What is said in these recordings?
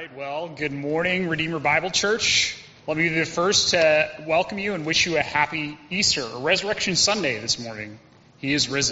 right, well, good morning, Redeemer Bible Church. Let me be the first to welcome you and wish you a happy Easter, or Resurrection Sunday this morning. He is risen.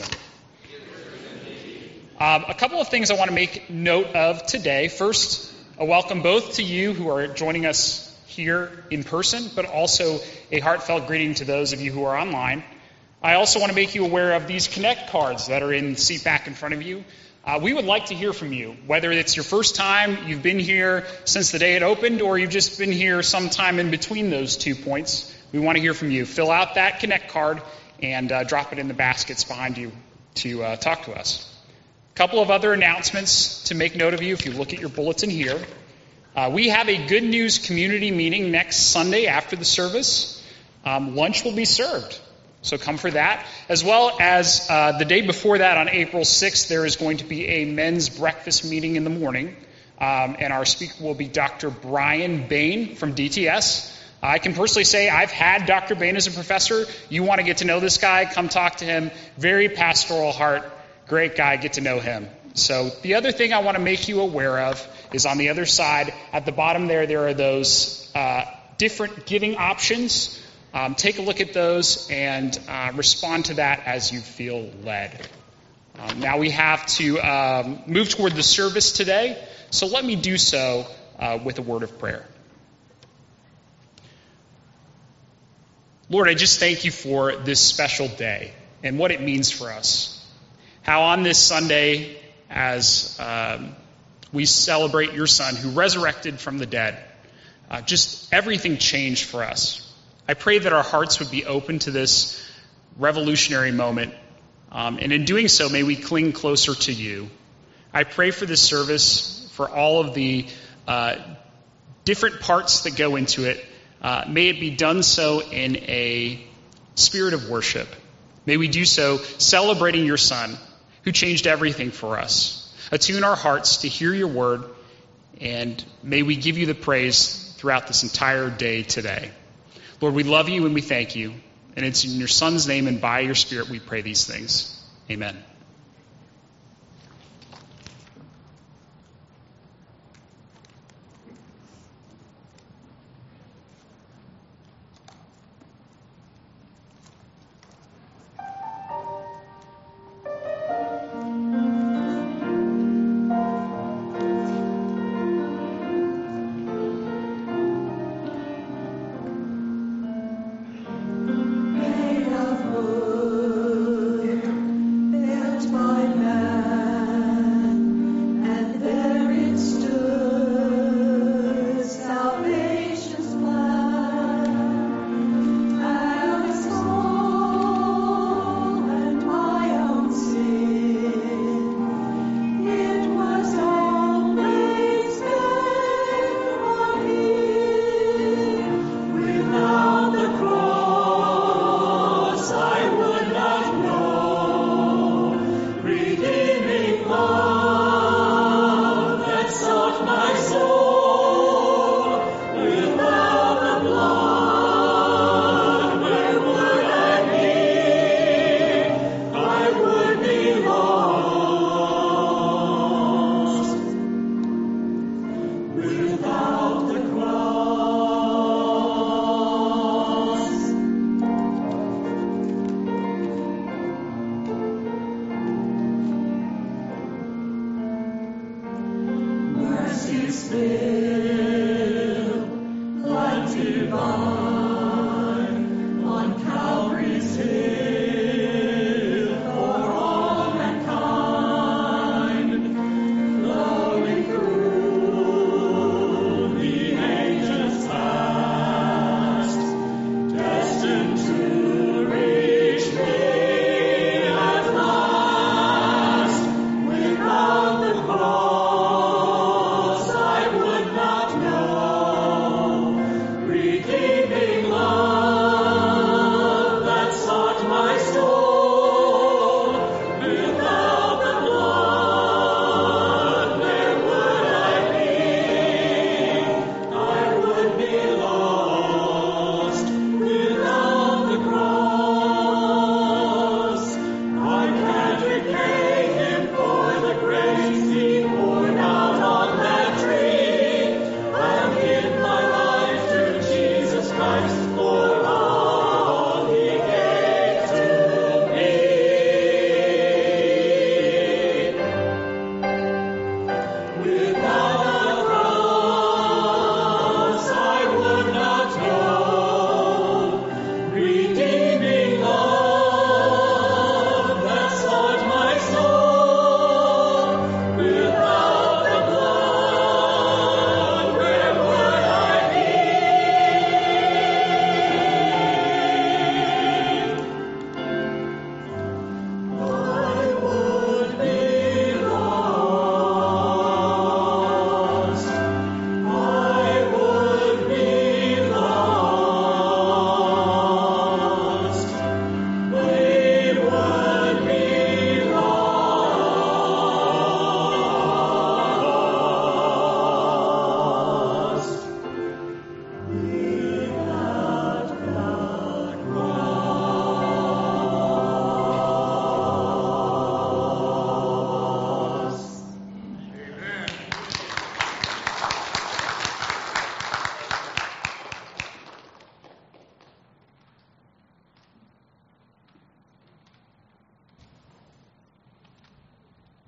A couple of things I want to make note of today. First, a welcome both to you who are joining us here in person, but also a heartfelt greeting to those of you who are online. I also want to make you aware of these Connect cards that are in the seat back in front of you. We would like to hear from you, whether it's your first time, you've been here since the day it opened, or you've just been here sometime in between those 2 points. We want to hear from you. Fill out that Connect card and drop it in the baskets behind you to talk to us. A couple of other announcements to make note of you if you look at your bulletin here. We have a Good News community meeting next Sunday after the service. Lunch will be served. So come for that. As well as the day before that, on April 6th, there is going to be a men's breakfast meeting in the morning. And our speaker will be Dr. Brian Bain from DTS. I can personally say I've had Dr. Bain as a professor. You want to get to know this guy, come talk to him. Very pastoral heart. Great guy. Get to know him. So the other thing I want to make you aware of is on the other side, at the bottom there are those different giving options. Take a look at those and respond to that as you feel led. Now we have to move toward the service today, so let me do so with a word of prayer. Lord, I just thank you for this special day and what it means for us. How on this Sunday, as we celebrate your Son who resurrected from the dead, just everything changed for us. I pray that our hearts would be open to this revolutionary moment, and in doing so, may we cling closer to you. I pray for this service, for all of the different parts that go into it. May it be done so in a spirit of worship. May we do so celebrating your Son, who changed everything for us. Attune our hearts to hear your word, and may we give you the praise throughout this entire day today. Lord, we love you and we thank you. And it's in your Son's name and by your Spirit we pray these things. Amen. Redeemer.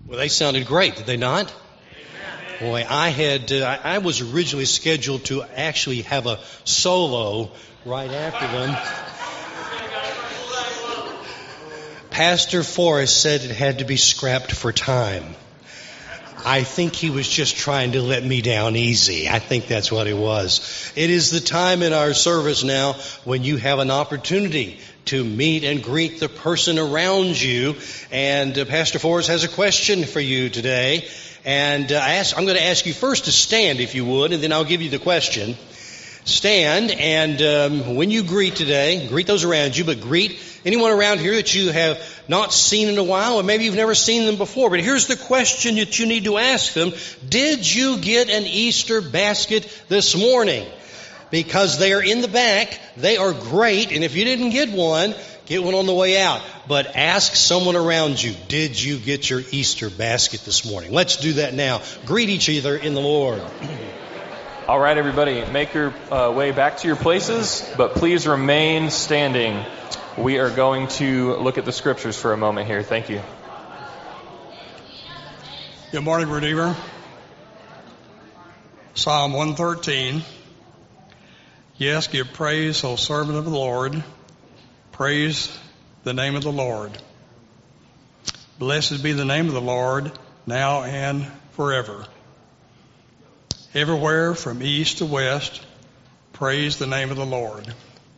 Well, they sounded great, did they not? Boy, I was originally scheduled to actually have a solo right after them. Pastor Forrest said it had to be scrapped for time. I think he was just trying to let me down easy. I think that's what it was. It is the time in our service now when you have an opportunity to meet and greet the person around you. And Pastor Forrest has a question for you today. And I'm going to ask you first to stand, if you would, and then I'll give you the question. Stand, and when you greet today, greet those around you, but greet anyone around here that you have not seen in a while, or maybe you've never seen them before. But here's the question that you need to ask them. Did you get an Easter basket this morning? Because they are in the back. They are great, and if you didn't get one on the way out. But ask someone around you, did you get your Easter basket this morning? Let's do that now. Greet each other in the Lord. All right, everybody, make your way back to your places, but please remain standing. We are going to look at the scriptures for a moment here. Thank you. Good morning, Redeemer. Psalm 113. Yes, give praise, O servant of the Lord. Praise the name of the Lord. Blessed be the name of the Lord, now and forever. Everywhere from east to west, praise the name of the Lord.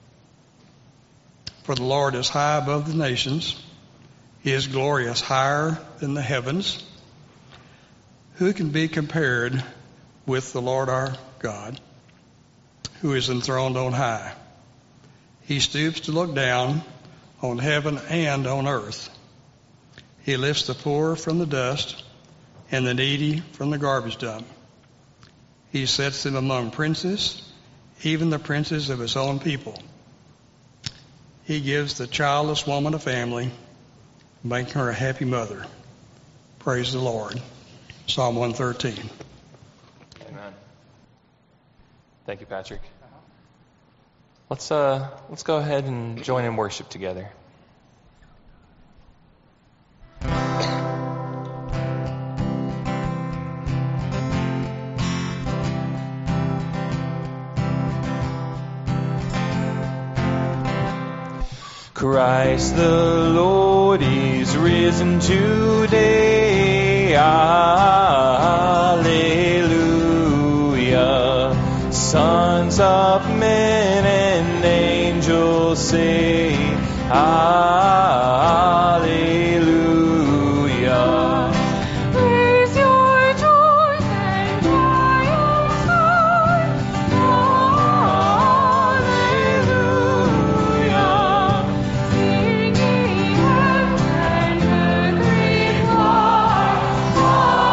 For the Lord is high above the nations. His glory is higher than the heavens. Who can be compared with the Lord our God, who is enthroned on high? He stoops to look down on heaven and on earth. He lifts the poor from the dust and the needy from the garbage dump. He sets them among princes, even the princes of his own people. He gives the childless woman a family, making her a happy mother. Praise the Lord. Psalm 113. Amen. Thank you, Patrick. Let's go ahead and join in worship together. Christ the Lord is risen today. Alleluia. Sons of men and angels sing. Alleluia. Praise your joys and triumphs high. Alleluia. Singing and the great choir.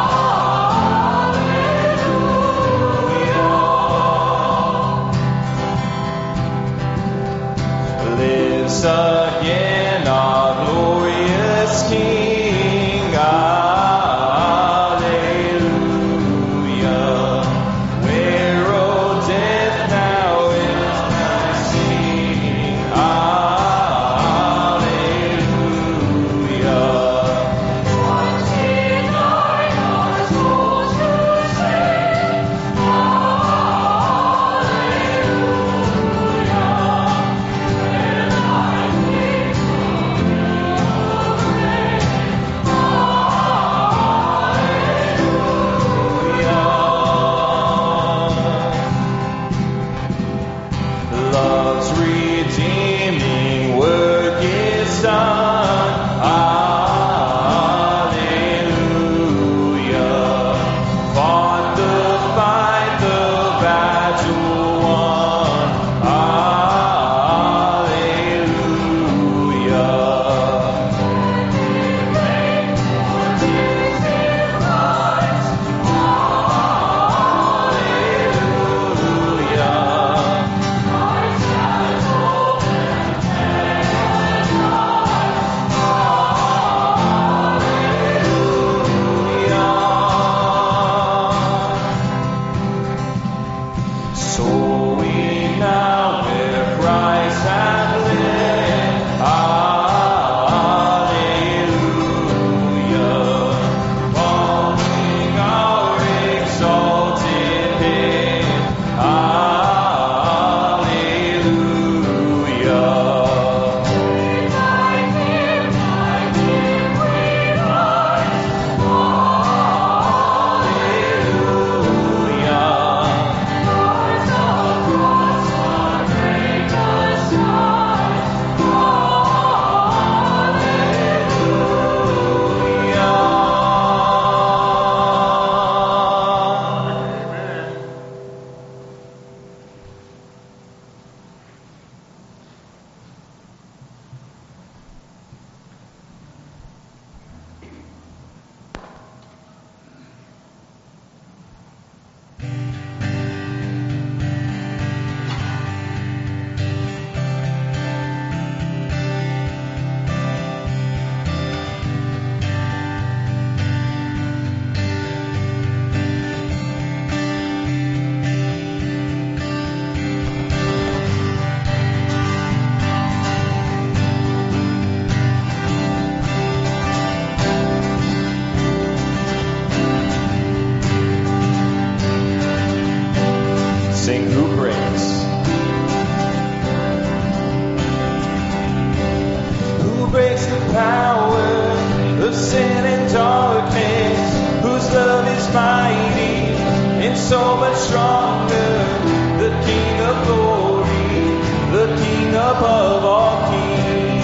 mighty and so much stronger. The King of glory, the King above all kings.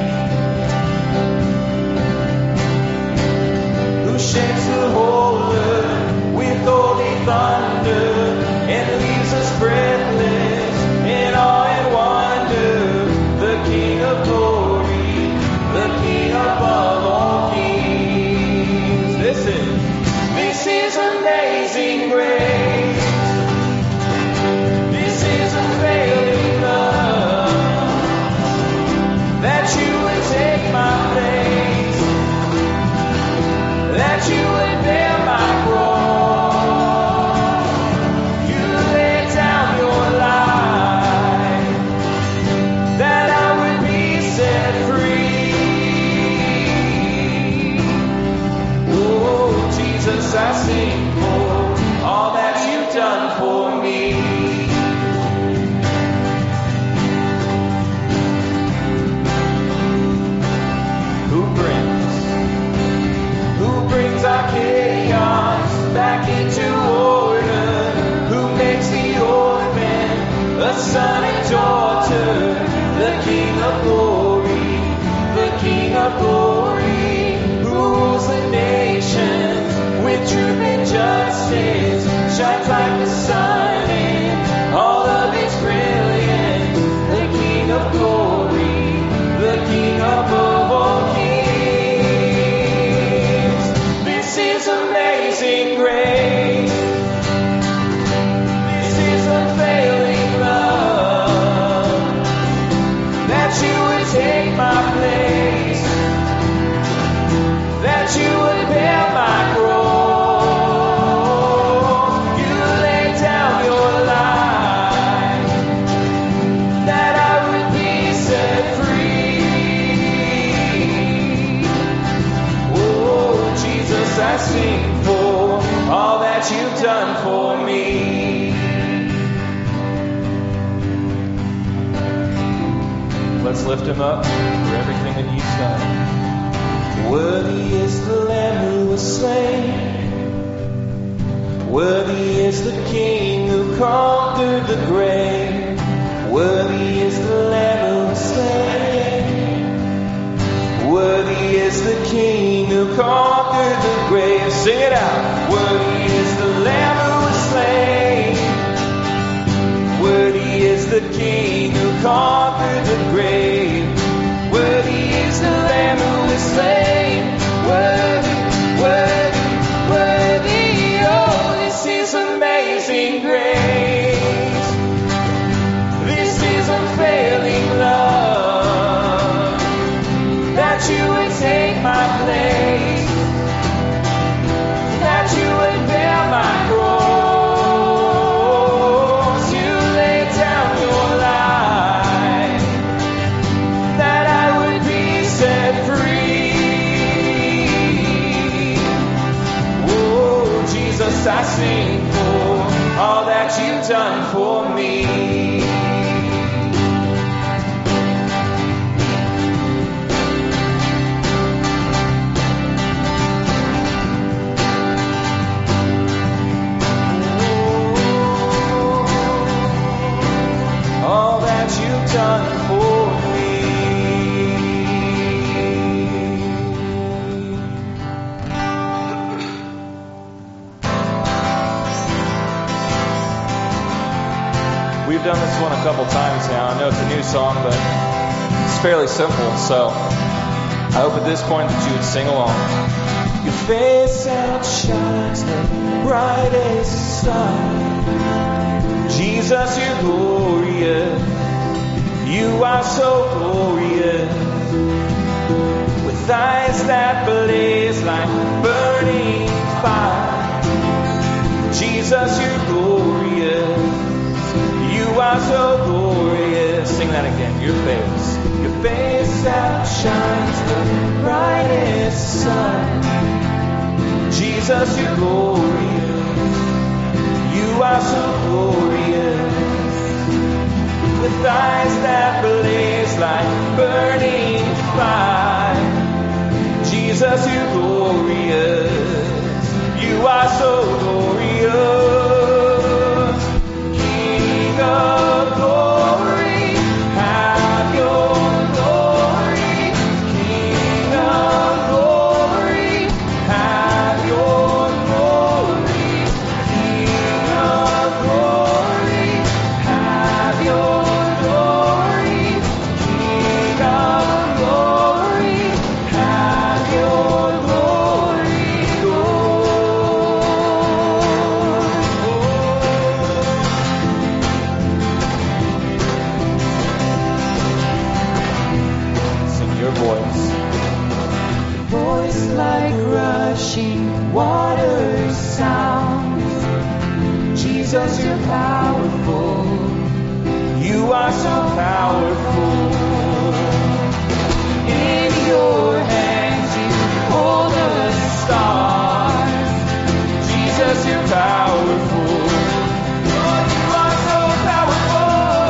Who shakes the whole earth with holy thunder and leaves us breathless in awe and wonder. The King of glory, the King above all kings. Listen, this is amazing grace. This is unfailing love, that you would take my place, that you would bear my cross. You laid down your life, that I would be set free. Oh, Jesus, I sing for all that you've done for me. Who brings our chaos back into order? Who makes the orphan a son and daughter? The King of glory, the King of glory, who rules the nations with truth and justice, shines like the sun in all of its brilliance. The King of glory, the King above all kings. This is amazing grace. This is unfailing love, that you would take my place, that you would bear my cross. You laid down your life, that I would be set free. Oh, Jesus, I sing for all that you've done for me. Let's lift him up for everything that he's done. Worthy is the Lamb who was slain. Worthy is the King who conquered the grave. Worthy is the Lamb who was slain. Worthy is the King who conquered the grave. Sing it out. Worthy is the Lamb who was slain. Worthy is the King who conquered the grave. Worthy is the Lamb who was slain. Worthy, worthy, worthy. Oh, this is amazing grace. This is unfailing love, that you would take my place, that you would bear my cross. You laid down your life, that I would be set free. Oh, Jesus, I sing for all that you've done for me. All that you've done for me. We've done this one a couple times now. I know it's a new song, but it's fairly simple. So I hope at this point that you would sing along. Your face outshines the brightest sun. Jesus, you're glorious. You are so glorious. With eyes that blaze like burning fire. Jesus, you're glorious. You are so glorious. Sing that again. Your face outshines the brightest sun. Jesus, you're glorious. You are so glorious. With eyes that blaze like burning fire. Jesus, you're glorious. You are so rushing waters sounds. Jesus, you're powerful. You are so powerful. In your hands you hold the stars. Jesus, you're powerful. Lord, you are so powerful.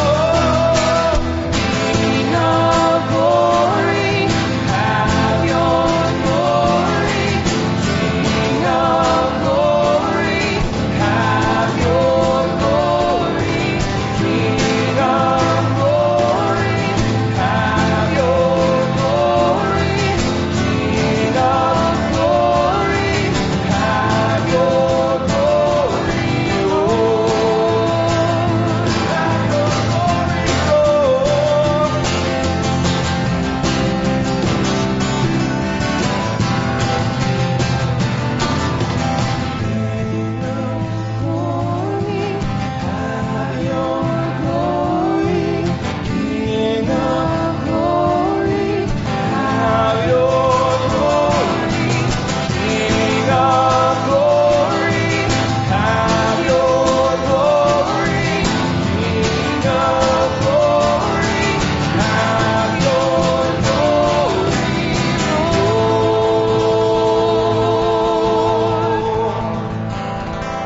King of glory, have your glory. King of glory, have your glory. King of glory, have your glory. King of glory, have your glory, Lord. Have your glory, Lord. Have your glory, King of glory, have your glory, King of glory, have your glory, King of glory, have your glory, Lord.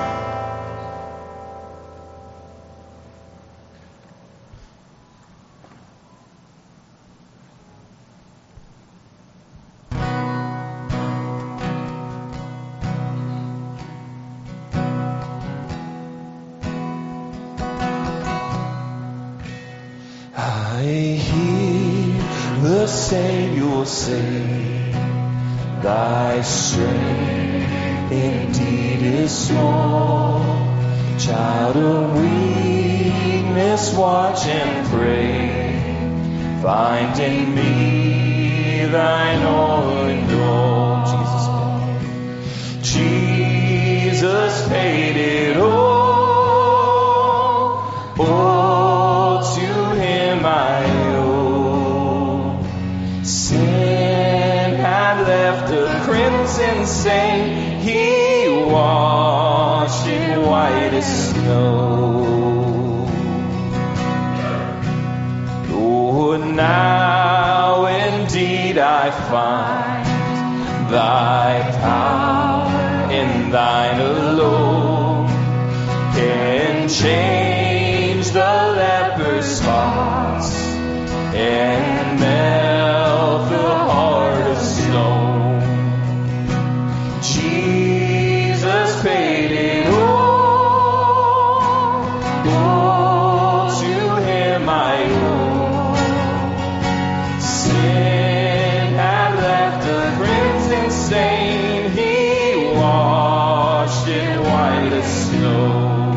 I hear the Savior say, thy strength indeed is small. Child of weakness, watch and pray. Find in me thine all in all. Jesus paid it all. All to him I owe. Sin had left a crimson stain. He washed it white as snow. Lord, now indeed I find thy power in thine alone can change the leper's spots and melt the heart of stone. Jesus paid it all to him I owe. Sin had left a crimson stain. He washed it white as snow.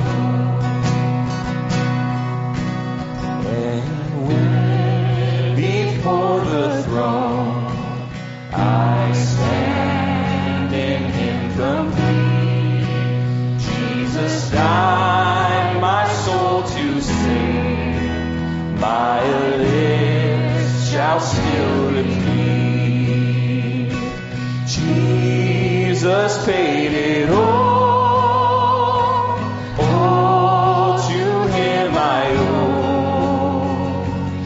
And when before the throne I stand in him complete, Jesus died my soul to sing. My lips shall still repeat. Jesus paid it all to him I owe.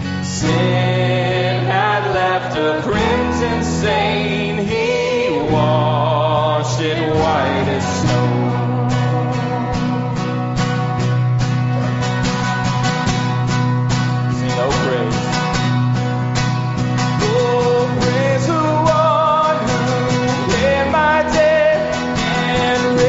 Sin had left a crimson stain. He washed it white as snow. Sing, oh praise. Oh, praise the one who paid my debt and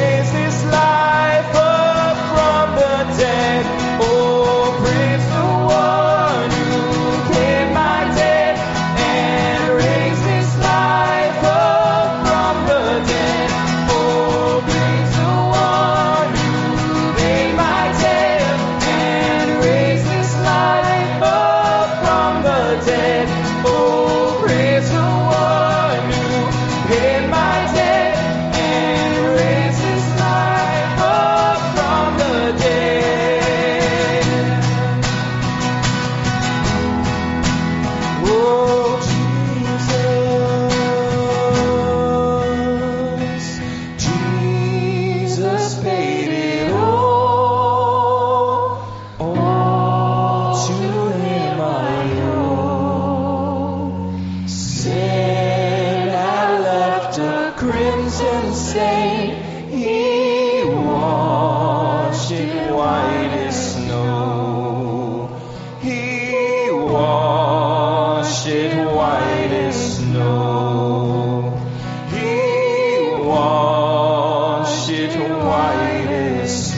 crimson stain. He washed it white as snow. He washed it white as snow. He washed it white as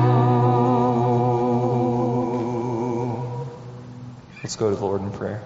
snow. Let's go to the Lord in prayer.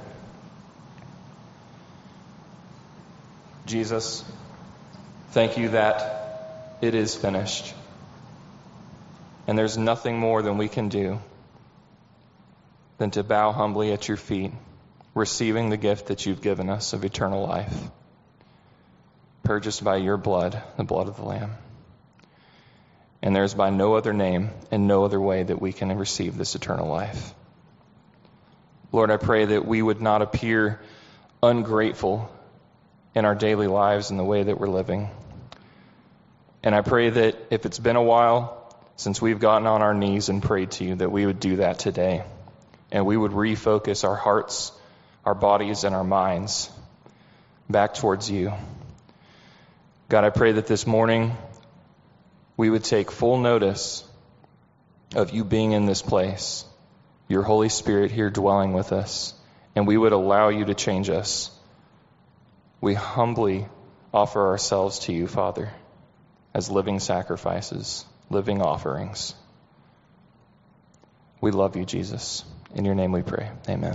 Jesus, thank you that it is finished. And there's nothing more than we can do than to bow humbly at your feet, receiving the gift that you've given us of eternal life, purchased by your blood, the blood of the Lamb. And there's by no other name and no other way that we can receive this eternal life. Lord, I pray that we would not appear ungrateful in our daily lives and the way that we're living. And I pray that if it's been a while since we've gotten on our knees and prayed to you, that we would do that today. And we would refocus our hearts, our bodies, and our minds back towards you. God, I pray that this morning we would take full notice of you being in this place, your Holy Spirit here dwelling with us, and we would allow you to change us. We humbly offer ourselves to you, Father, as living sacrifices, living offerings. We love you, Jesus. In your name we pray. Amen.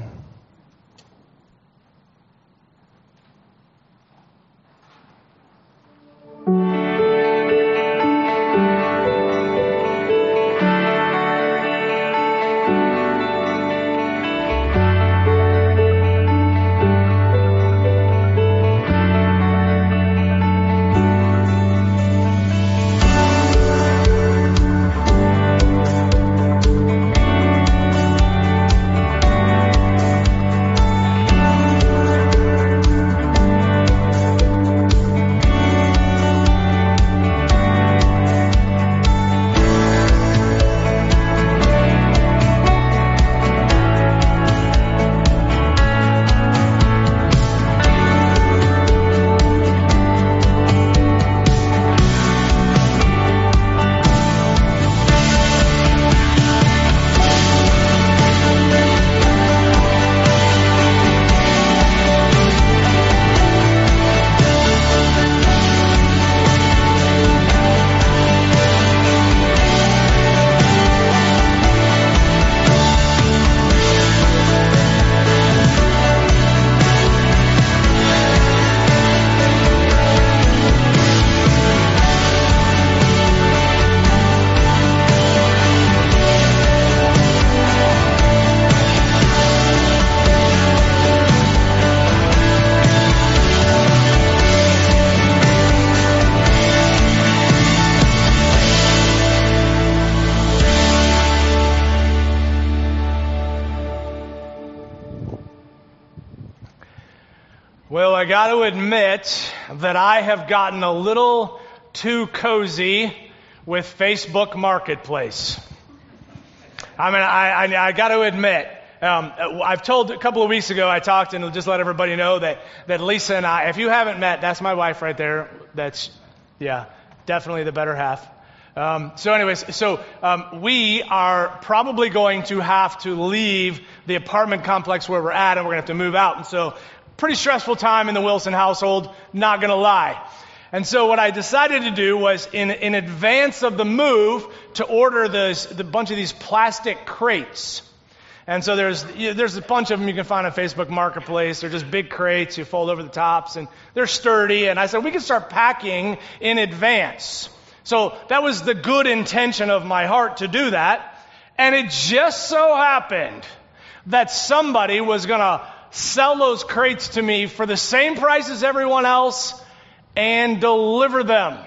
Well, I got to admit that I have gotten a little too cozy with Facebook Marketplace. I mean, I got to admit, I've told a couple of weeks ago, I talked and just let everybody know that Lisa and I, if you haven't met, that's my wife right there. That's, yeah, definitely the better half. We are probably going to have to leave the apartment complex where we're at, and we're going to have to move out. And so, pretty stressful time in the Wilson household, not going to lie. And so what I decided to do was, in advance of the move, to order the bunch of these plastic crates. And so there's a bunch of them you can find on Facebook Marketplace. They're just big crates. You fold over the tops, and they're sturdy. And I said, we can start packing in advance. So that was the good intention of my heart to do that. And it just so happened that somebody was going to sell those crates to me for the same price as everyone else and deliver them.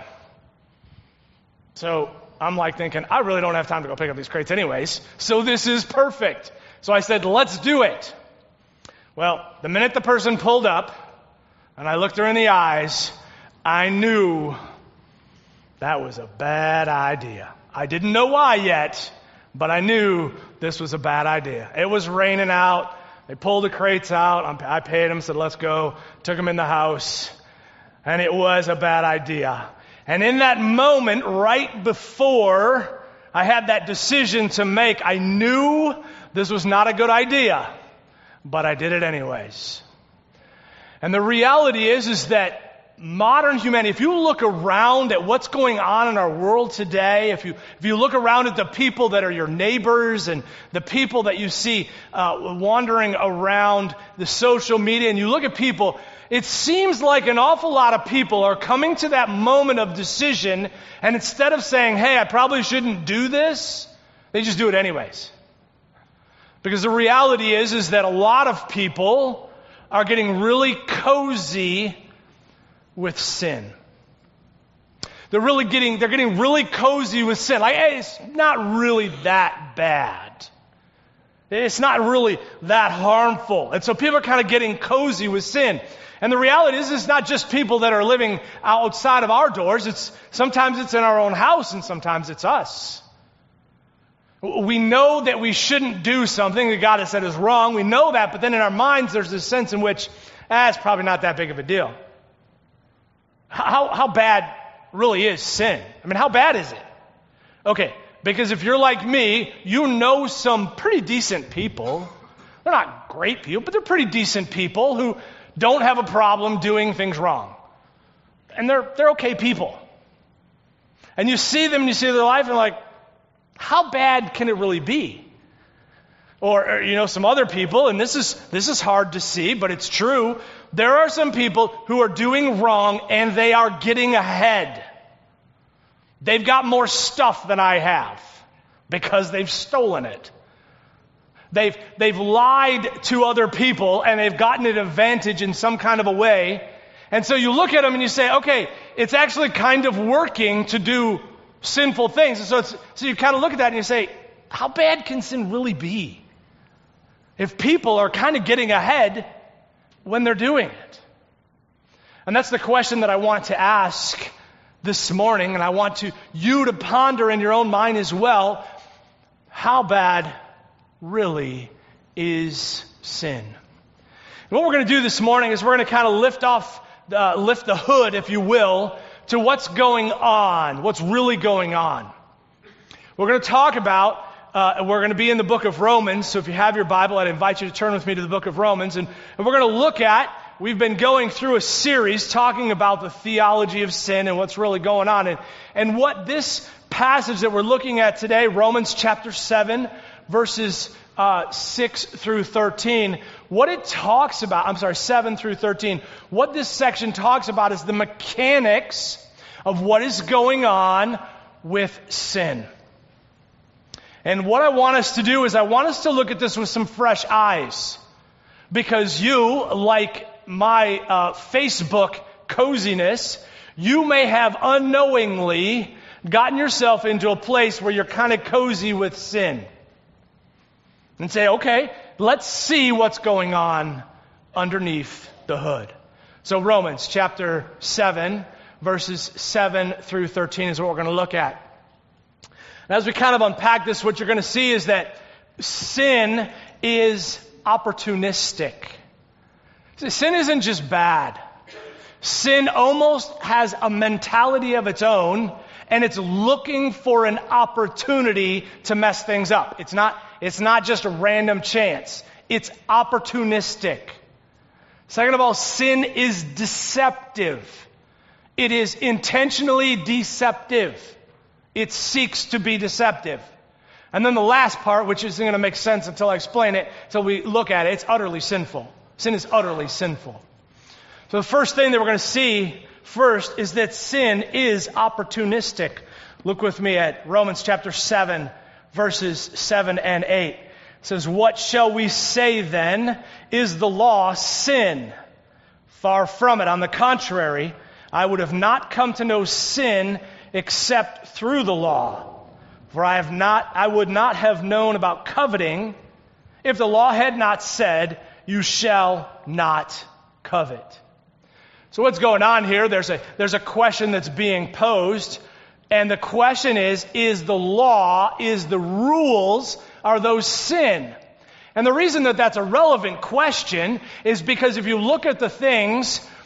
So I'm like thinking, I really don't have time to go pick up these crates anyways, so this is perfect. So I said, let's do it. Well, the minute the person pulled up and I looked her in the eyes, I knew that was a bad idea. I didn't know why yet, but I knew this was a bad idea. It was raining out. They pulled the crates out. I paid them, said, let's go. Took them in the house. And it was a bad idea. And in that moment, right before I had that decision to make, I knew this was not a good idea, but I did it anyways. And the reality is that modern humanity, if you look around at what's going on in our world today, if you look around at the people that are your neighbors and the people that you see wandering around the social media, and you look at people, it seems like an awful lot of people are coming to that moment of decision, and instead of saying, hey, I probably shouldn't do this, they just do it anyways. Because the reality is that a lot of people are getting really cozy with sin. They're getting really cozy with sin. Like, hey, it's not really that bad. It's not really that harmful. And so people are kind of getting cozy with sin. And the reality is it's not just people that are living outside of our doors. Sometimes it's in our own house and sometimes it's us. We know that we shouldn't do something that God has said is wrong. We know that, but then in our minds there's this sense in which, it's probably not that big of a deal. How bad really is sin? I mean, how bad is it? Okay, because if you're like me, you know some pretty decent people. They're not great people, but they're pretty decent people who don't have a problem doing things wrong. And they're okay people. And you see them and you see their life and you're like, how bad can it really be? Or some other people, and this is hard to see, but it's true. There are some people who are doing wrong and they are getting ahead. They've got more stuff than I have because they've stolen it. They've lied to other people and they've gotten an advantage in some kind of a way. And so you look at them and you say, okay, it's actually kind of working to do sinful things. And so you kind of look at that and you say, how bad can sin really be? If people are kind of getting ahead when they're doing it. And that's the question that I want to ask this morning, and I want you to ponder in your own mind as well. How bad really is sin? And what we're going to do this morning is we're going to kind of lift the hood, if you will, to what's going on, what's really going on. We're going to talk about we're going to be in the book of Romans, so if you have your Bible, I'd invite you to turn with me to the book of Romans, and we're going to look at, we've been going through a series talking about the theology of sin and what's really going on, and what this passage that we're looking at today, Romans chapter 7, verses 6 through 13, what it talks about, 7 through 13, what this section talks about is the mechanics of what is going on with sin. And what I want us to do is I want us to look at this with some fresh eyes. Because you, like my Facebook coziness, you may have unknowingly gotten yourself into a place where you're kind of cozy with sin. And say, okay, let's see what's going on underneath the hood. So Romans chapter 7, verses 7 through 13 is what we're going to look at. And as we kind of unpack this, what you're going to see is that sin is opportunistic. Sin isn't just bad. Sin almost has a mentality of its own, and it's looking for an opportunity to mess things up. It's not just a random chance. It's opportunistic. Second of all, sin is deceptive. It is intentionally deceptive. It seeks to be deceptive. And then the last part, which isn't going to make sense until I explain it, until we look at it, it's utterly sinful. Sin is utterly sinful. So the first thing that we're going to see first is that sin is opportunistic. Look with me at Romans chapter 7, verses 7 and 8. It says, "What shall we say then? Is the law sin? Far from it. On the contrary, I would have not come to know sin except through the law. For I would not have known about coveting if the law had not said, you shall not covet." So what's going on here? There's a question that's being posed. And the question is the law, is the rules, are those sin? And the reason that that's a relevant question is because if you look at the things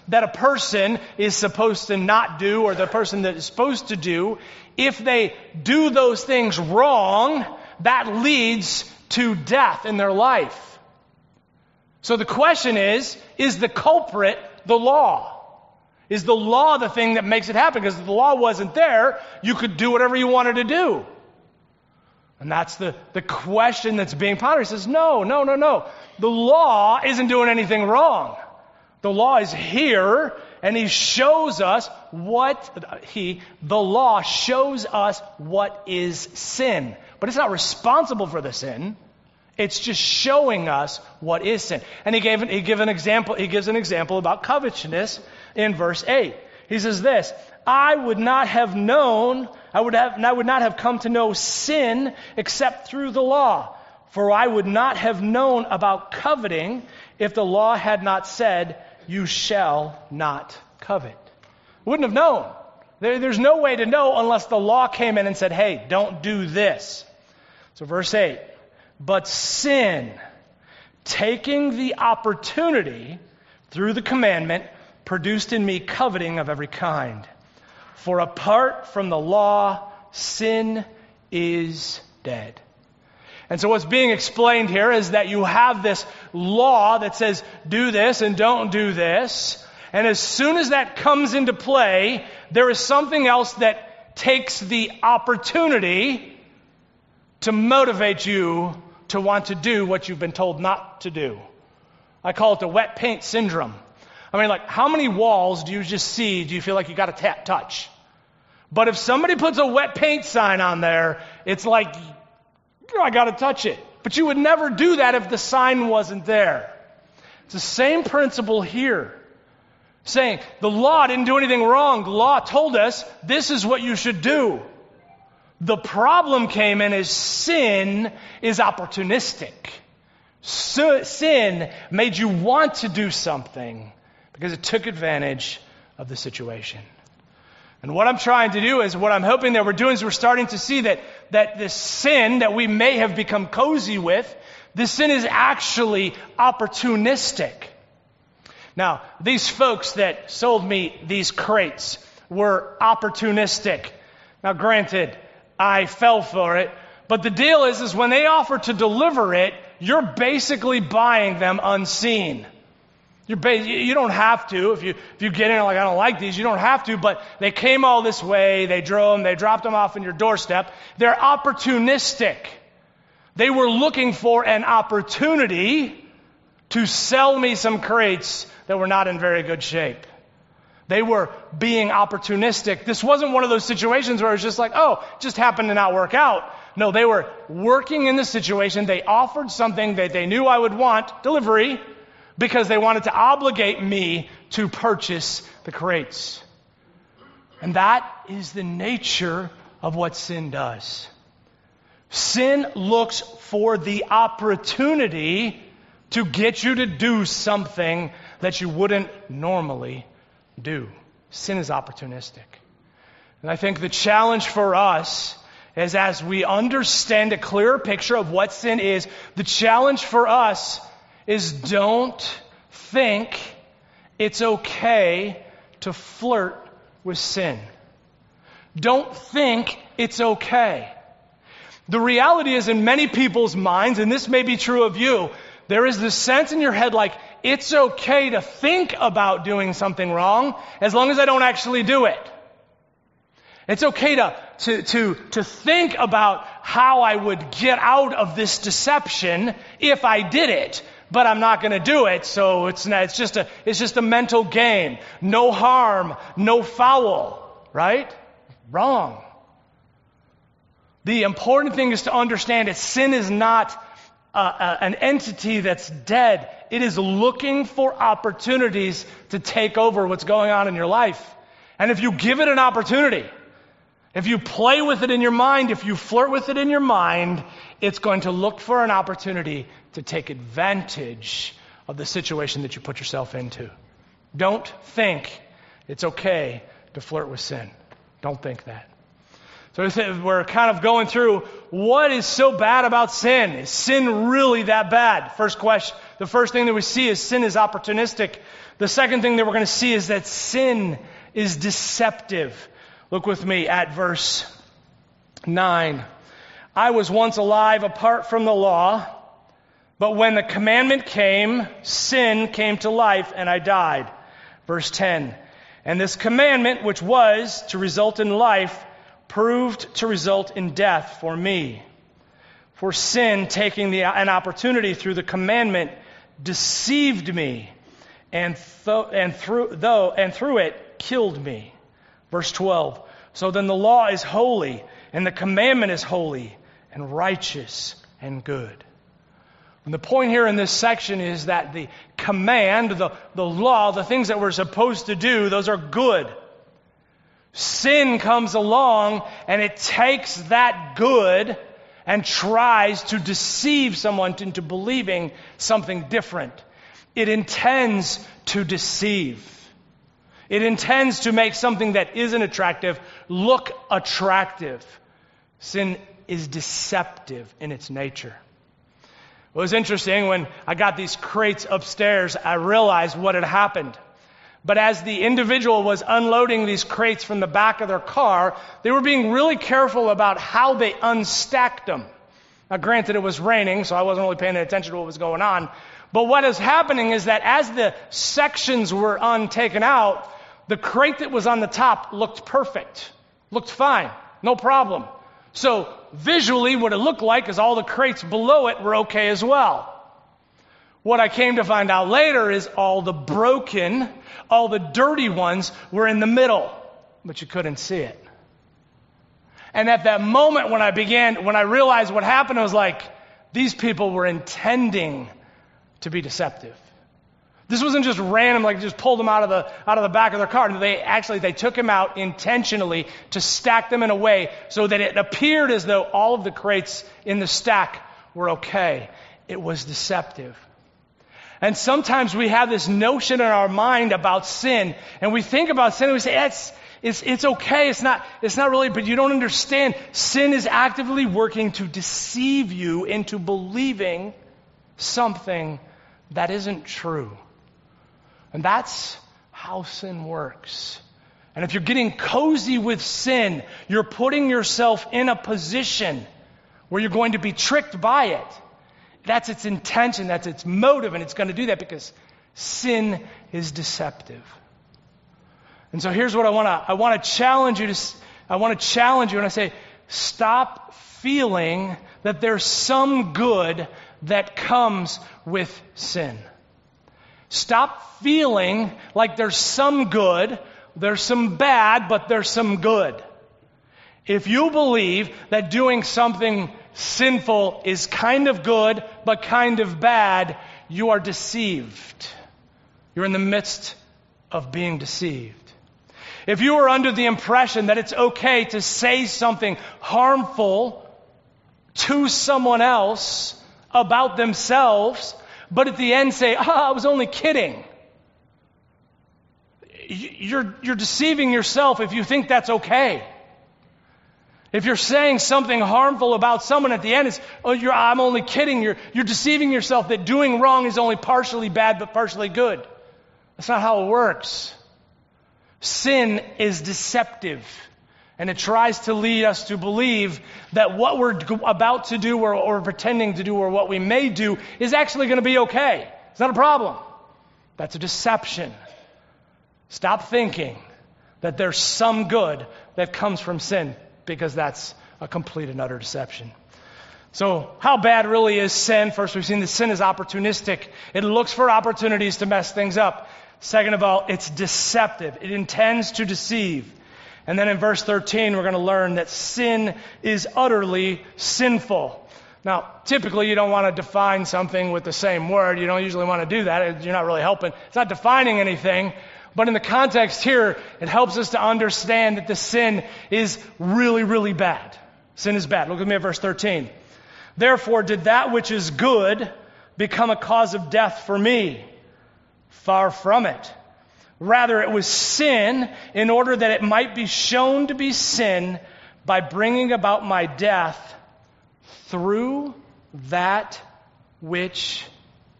that a person is supposed to not do, or the person that is supposed to do, if they do those things wrong, that leads to death in their life. So the question is the culprit the law? Is the law the thing that makes it happen? Because if the law wasn't there, you could do whatever you wanted to do. And that's the question that's being pondered. He says, no. The law isn't doing anything wrong. The law is here, and he shows us the law shows us what is sin. But it's not responsible for the sin. It's just showing us what is sin. And he gives an example about covetousness in verse 8. He says this, I would not have come to know sin except through the law. For I would not have known about coveting if the law had not said, you shall not covet. Wouldn't have known. There's no way to know unless the law came in and said, hey, don't do this. So verse 8, but sin, taking the opportunity through the commandment, produced in me coveting of every kind. For apart from the law, sin is dead. And so what's being explained here is that you have this law that says, do this and don't do this. And as soon as that comes into play, there is something else that takes the opportunity to motivate you to want to do what you've been told not to do. I call it the wet paint syndrome. I mean, like, how many walls do you feel like you got to touch? But if somebody puts a wet paint sign on there, it's like, I got to touch it. But you would never do that if the sign wasn't there. It's the same principle here. Saying, the law didn't do anything wrong. The law told us this is what you should do. The problem came in is sin is opportunistic. Sin made you want to do something because it took advantage of the situation. And what I'm trying to do is, what I'm hoping that we're doing is we're starting to see that this sin that we may have become cozy with, this sin is actually opportunistic. Now, these folks that sold me these crates were opportunistic. Now, granted, I fell for it, but the deal is when they offer to deliver it, you're basically buying them unseen. You don't have to. If you get in like, I don't like these, you don't have to, but they came all this way, they drove them, they dropped them off on your doorstep. They're opportunistic. They were looking for an opportunity to sell me some crates that were not in very good shape. They were being opportunistic. This wasn't one of those situations where it's just like, oh, it just happened to not work out. No, they were working in the situation. They offered something that they knew I would want, delivery, because they wanted to obligate me to purchase the crates. And that is the nature of what sin does. Sin looks for the opportunity to get you to do something that you wouldn't normally do. Sin is opportunistic. And I think the challenge for us is, as we understand a clearer picture of what sin is, the challenge for us is don't think it's okay to flirt with sin. Don't think it's okay. The reality is, in many people's minds, and this may be true of you, there is this sense in your head like, it's okay to think about doing something wrong as long as I don't actually do it. It's okay to think about how I would get out of this deception if I did it, but I'm not going to do it, so it's just a mental game. No harm, no foul, right? Wrong. The important thing is to understand that sin is not an entity that's dead. It is looking for opportunities to take over what's going on in your life. And if you give it an opportunity, if you play with it in your mind, if you flirt with it in your mind, it's going to look for an opportunity to take advantage of the situation that you put yourself into. Don't think it's okay to flirt with sin. Don't think that. So we're kind of going through what is so bad about sin. Is sin really that bad? The The first thing that we see is sin is opportunistic. The second thing that we're going to see is that sin is deceptive. Look with me at verse 9. I was once alive apart from the law, but when the commandment came, sin came to life and I died. Verse 10. And this commandment, which was to result in life, proved to result in death for me. For sin, taking an opportunity through the commandment, deceived me, and through it killed me. Verse 12. So then the law is holy, and the commandment is holy, and righteous, and good. And the point here in this section is that the command, the law, the things that we're supposed to do, those are good. Sin comes along and it takes that good and tries to deceive someone into believing something different. It intends to deceive. It intends to make something that isn't attractive look attractive. Sin is deceptive in its nature. It was interesting when I got these crates upstairs, I realized what had happened. But as the individual was unloading these crates from the back of their car, they were being really careful about how they unstacked them. Now, granted, it was raining, so I wasn't really paying attention to what was going on. But what is happening is that as the sections were taken out, the crate that was on the top looked perfect, looked fine, no problem. So visually, what it looked like is all the crates below it were okay as well. What I came to find out later is all the broken, all the dirty ones were in the middle, but you couldn't see it. And at that moment when I realized what happened, I was like, these people were intending to be deceptive. This wasn't just random, like just pulled them out of the back of their car. They took him out intentionally to stack them in a way so that it appeared as though all of the crates in the stack were okay. It was deceptive. And sometimes we have this notion in our mind about sin, and we think about sin and we say, it's okay, it's not really, but you don't understand. Sin is actively working to deceive you into believing something that isn't true. And that's how sin works. And if you're getting cozy with sin, you're putting yourself in a position where you're going to be tricked by it. That's its intention, that's its motive, and it's going to do that because sin is deceptive. And so here's what I want to challenge you and I say, stop feeling that there's some good that comes with sin. Stop feeling like there's some good, there's some bad, but there's some good. If you believe that doing something sinful is kind of good, but kind of bad, you are deceived. You're in the midst of being deceived. If you are under the impression that it's okay to say something harmful to someone else about themselves, but at the end say, I was only kidding. You're deceiving yourself if you think that's okay. If you're saying something harmful about someone at the end, it's, I'm only kidding. You're deceiving yourself that doing wrong is only partially bad but partially good. That's not how it works. Sin is deceptive. And it tries to lead us to believe that what we're about to do or pretending to do or what we may do is actually going to be okay. It's not a problem. That's a deception. Stop thinking that there's some good that comes from sin, because that's a complete and utter deception. So how bad really is sin? First, we've seen that sin is opportunistic. It looks for opportunities to mess things up. Second of all, it's deceptive. It intends to deceive. And then in verse 13, we're going to learn that sin is utterly sinful. Now, typically you don't want to define something with the same word. You don't usually want to do that. You're not really helping. It's not defining anything. But in the context here, it helps us to understand that the sin is really, really bad. Sin is bad. Look at me at verse 13. Therefore did that which is good become a cause of death for me? Far from it. Rather, it was sin in order that it might be shown to be sin by bringing about my death through that which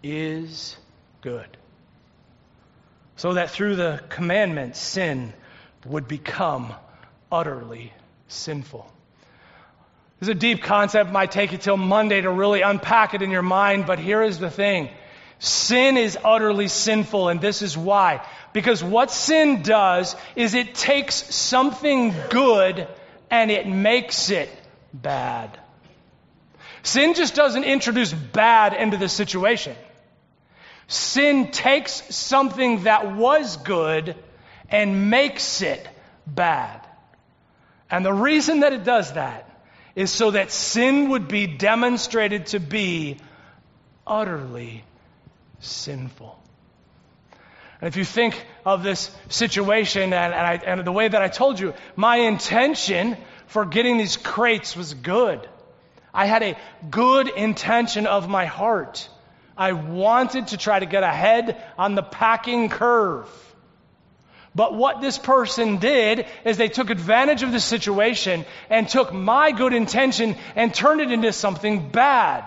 is good. So that through the commandment, sin would become utterly sinful. This is a deep concept. It might take you till Monday to really unpack it in your mind, but here is the thing. Sin is utterly sinful, and this is why. Because what sin does is it takes something good and it makes it bad. Sin just doesn't introduce bad into the situation. Sin takes something that was good and makes it bad. And the reason that it does that is so that sin would be demonstrated to be utterly sinful. And if you think of this situation and the way that I told you, my intention for getting these crates was good. I had a good intention of my heart. I wanted to try to get ahead on the packing curve. But what this person did is they took advantage of the situation and took my good intention and turned it into something bad.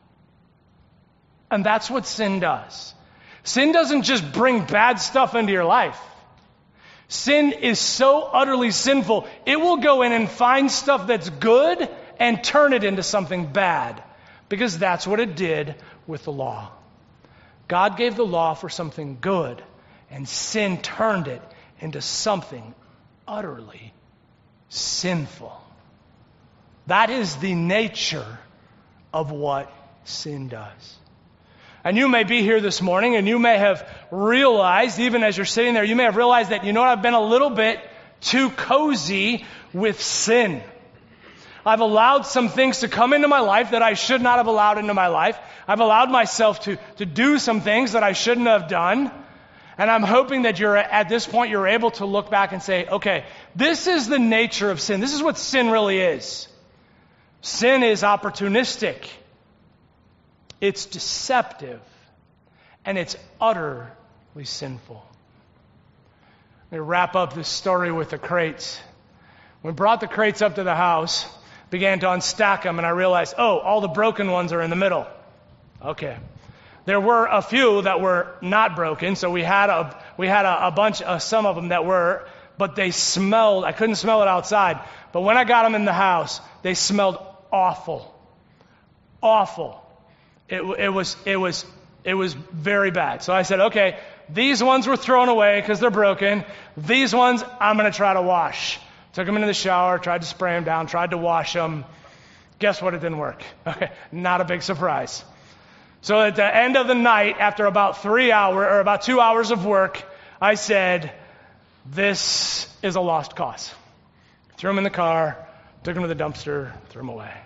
And that's what sin does. Sin doesn't just bring bad stuff into your life. Sin is so utterly sinful, it will go in and find stuff that's good and turn it into something bad. Because that's what it did with the law. God gave the law for something good, and sin turned it into something utterly sinful. That is the nature of what sin does. And you may be here this morning and you may have realized, even as you're sitting there, you may have realized that, I've been a little bit too cozy with sin. I've allowed some things to come into my life that I should not have allowed into my life. I've allowed myself to do some things that I shouldn't have done. And I'm hoping that at this point you're able to look back and say, okay, this is the nature of sin. This is what sin really is. Sin is opportunistic. It's deceptive. And it's utterly sinful. Let me wrap up this story with the crates. We brought the crates up to the house, began to unstack them, and I realized, all the broken ones are in the middle. Okay. There were a few that were not broken, so we had a bunch, some of them that were, but they smelled. I couldn't smell it outside, but when I got them in the house, they smelled awful, awful. It was very bad. So I said, okay, these ones were thrown away because they're broken. These ones I'm going to try to wash. Took them into the shower, tried to spray them down, tried to wash them. Guess what? It didn't work. Okay, not a big surprise. So at the end of the night, after about 2 hours of work, I said, this is a lost cause. Threw them in the car, took them to the dumpster, threw them away.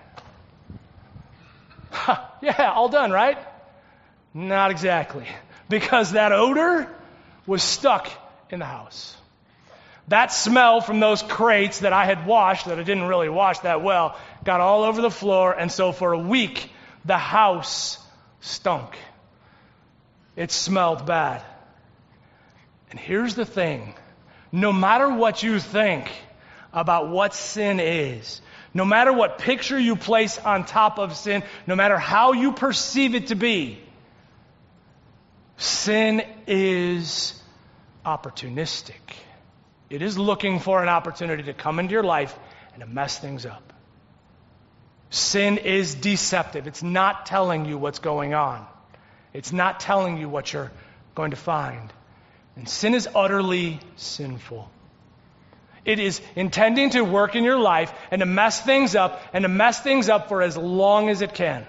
Yeah, all done, right? Not exactly. Because that odor was stuck in the house. That smell from those crates that I had washed, that I didn't really wash that well, got all over the floor, and so for a week, the house stunk. It smelled bad. And here's the thing. No matter what you think about what sin is, no matter what picture you place on top of sin, no matter how you perceive it to be, sin is opportunistic. It is looking for an opportunity to come into your life and to mess things up. Sin is deceptive. It's not telling you what's going on. It's not telling you what you're going to find. And sin is utterly sinful. It is intending to work in your life and to mess things up and to mess things up for as long as it can.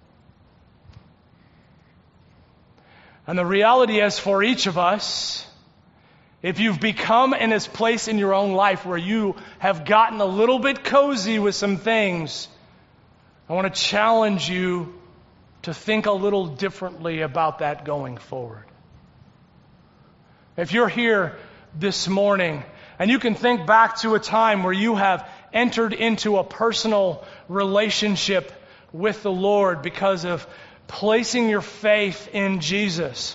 And the reality is for each of us, if you've become in this place in your own life where you have gotten a little bit cozy with some things, I want to challenge you to think a little differently about that going forward. If you're here this morning and you can think back to a time where you have entered into a personal relationship with the Lord because of placing your faith in Jesus.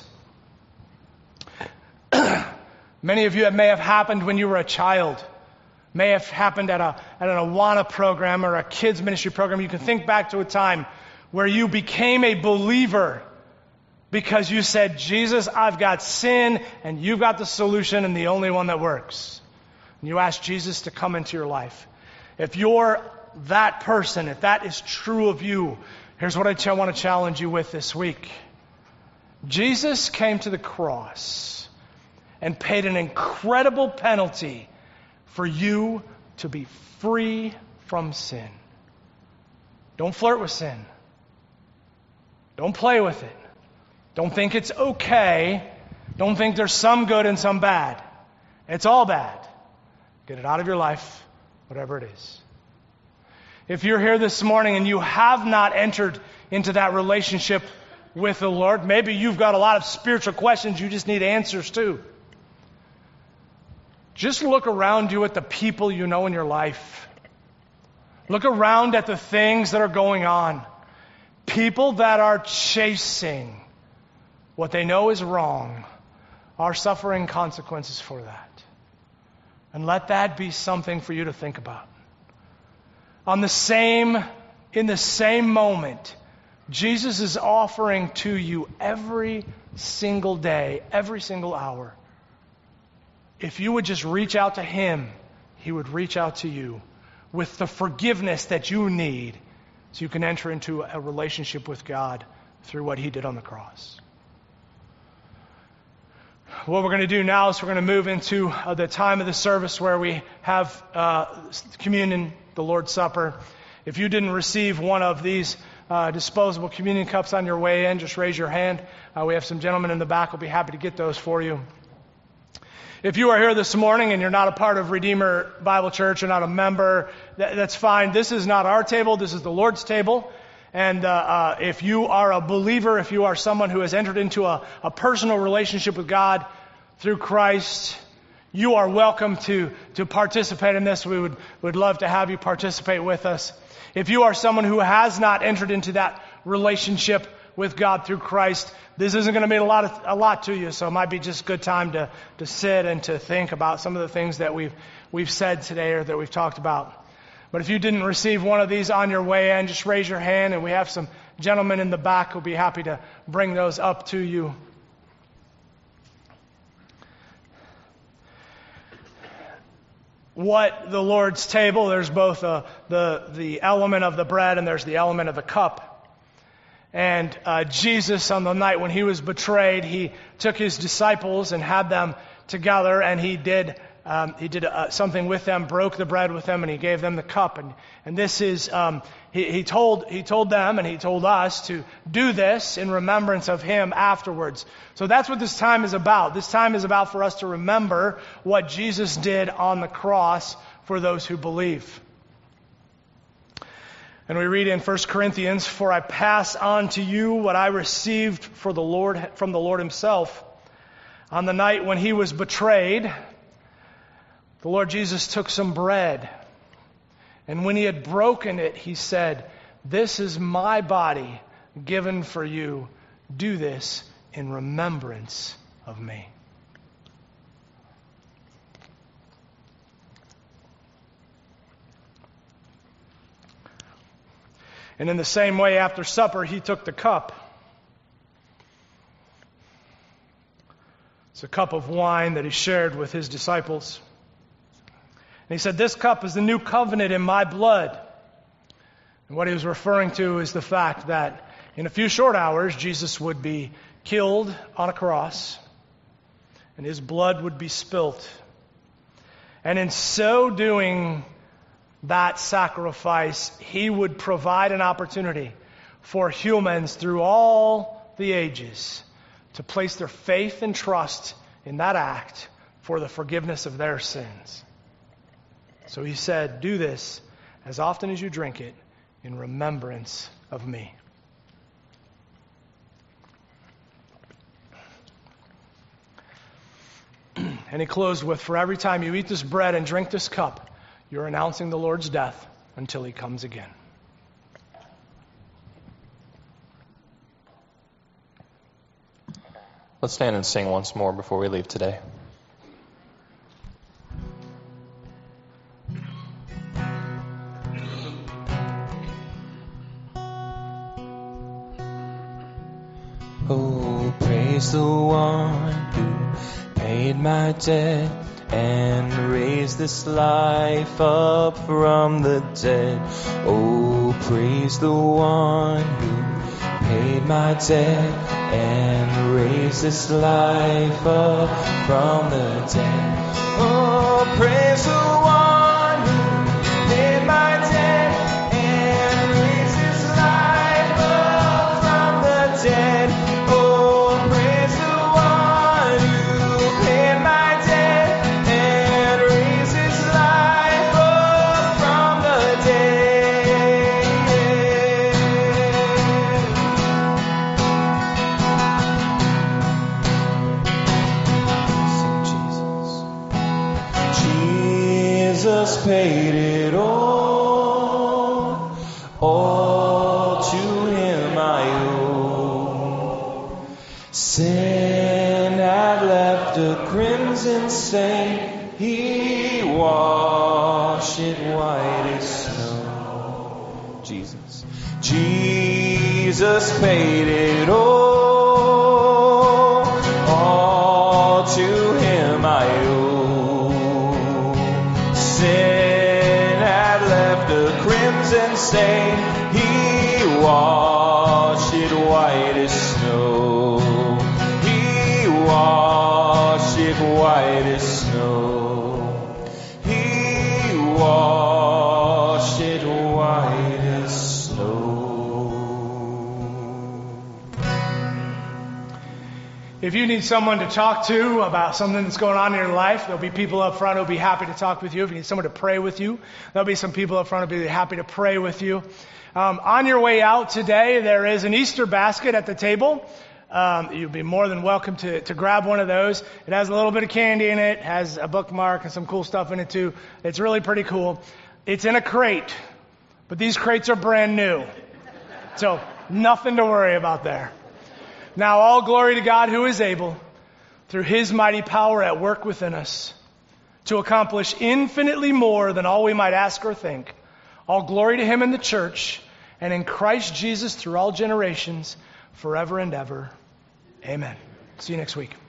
Many of you, it may have happened when you were a child. May have happened at an Awana program or a kids ministry program. You can think back to a time where you became a believer Because you said, Jesus, I've got sin, and you've got the solution and the only one that works. And you ask Jesus to come into your life. If you're that person, if that is true of you, here's what I want to challenge you with this week. Jesus came to the cross and paid an incredible penalty for you to be free from sin. Don't flirt with sin. Don't play with it. Don't think it's okay. Don't think there's some good and some bad. It's all bad. Get it out of your life, whatever it is. If you're here this morning and you have not entered into that relationship with the Lord, maybe you've got a lot of spiritual questions you just need answers to. Just look around you at the people you know in your life. Look around at the things that are going on. People that are chasing what they know is wrong are suffering consequences for that. And let that be something for you to think about. In the same moment, Jesus is offering to you every single day, every single hour. If you would just reach out to Him, He would reach out to you with the forgiveness that you need so you can enter into a relationship with God through what He did on the cross. What we're going to do now is we're going to move into the time of the service where we have communion, the Lord's Supper. If you didn't receive one of these disposable communion cups on your way in, just raise your hand. We have some gentlemen in the back who will be happy to get those for you. If you are here this morning and you're not a part of Redeemer Bible Church, you're not a member, that's fine. This is not our table. This is the Lord's table. And if you are a believer, if you are someone who has entered into a personal relationship with God through Christ, you are welcome to participate in this. We would love to have you participate with us. If you are someone who has not entered into that relationship with God through Christ, this isn't going to mean a lot to you. So it might be just a good time to sit and to think about some of the things that we've said today or that we've talked about. But if you didn't receive one of these on your way in, just raise your hand, and we have some gentlemen in the back who'll be happy to bring those up to you. What the Lord's table, there's both the element of the bread and there's the element of the cup. And Jesus, on the night when He was betrayed, He took His disciples and had them together, and He did something with them, broke the bread with them, and He gave them the cup. And this is, he told them and He told us to do this in remembrance of Him afterwards. So that's what this time is about. This time is about for us to remember what Jesus did on the cross for those who believe. And we read in 1 Corinthians, "For I pass on to you what I received from the Lord Himself. On the night when He was betrayed, the Lord Jesus took some bread. And when He had broken it, He said, 'This is my body given for you. Do this in remembrance of me.'" And in the same way, after supper, He took the cup. It's a cup of wine that He shared with His disciples. And He said, "This cup is the new covenant in my blood." And what He was referring to is the fact that in a few short hours, Jesus would be killed on a cross, and His blood would be spilt. And in so doing that sacrifice, He would provide an opportunity for humans through all the ages to place their faith and trust in that act for the forgiveness of their sins. So He said, "Do this as often as you drink it in remembrance of me." And He closed with, "For every time you eat this bread and drink this cup, you're announcing the Lord's death until He comes again." Let's stand and sing once more before we leave today. Oh, praise the one who paid my debt and raised this life up from the dead. Oh, praise the one who paid my debt and raised this life up from the dead. Oh, praise the one who paid my debt and raised this life up from the dead. Oh, praise the one who paid my debt and raised his life up from the dead. Sing Jesus. Jesus paid it all to him I owe. Sin had left a crimson stain, he washed it white as snow. Jesus. Jesus paid it all to him I owe. Sin had left a crimson stain, he washed it white as snow. He washed it white as snow. He washed it white as snow. If you need someone to talk to about something that's going on in your life, there'll be people up front who'll be happy to talk with you. If you need someone to pray with you, there'll be some people up front who'll be happy to pray with you. On your way out today, there is an Easter basket at the table. You'll be more than welcome to grab one of those. It has a little bit of candy in it, has a bookmark and some cool stuff in it too. It's really pretty cool. It's in a crate, but these crates are brand new. So nothing to worry about there. Now all glory to God who is able, through his mighty power at work within us, to accomplish infinitely more than all we might ask or think. All glory to him in the church and in Christ Jesus through all generations, forever and ever. Amen. See you next week.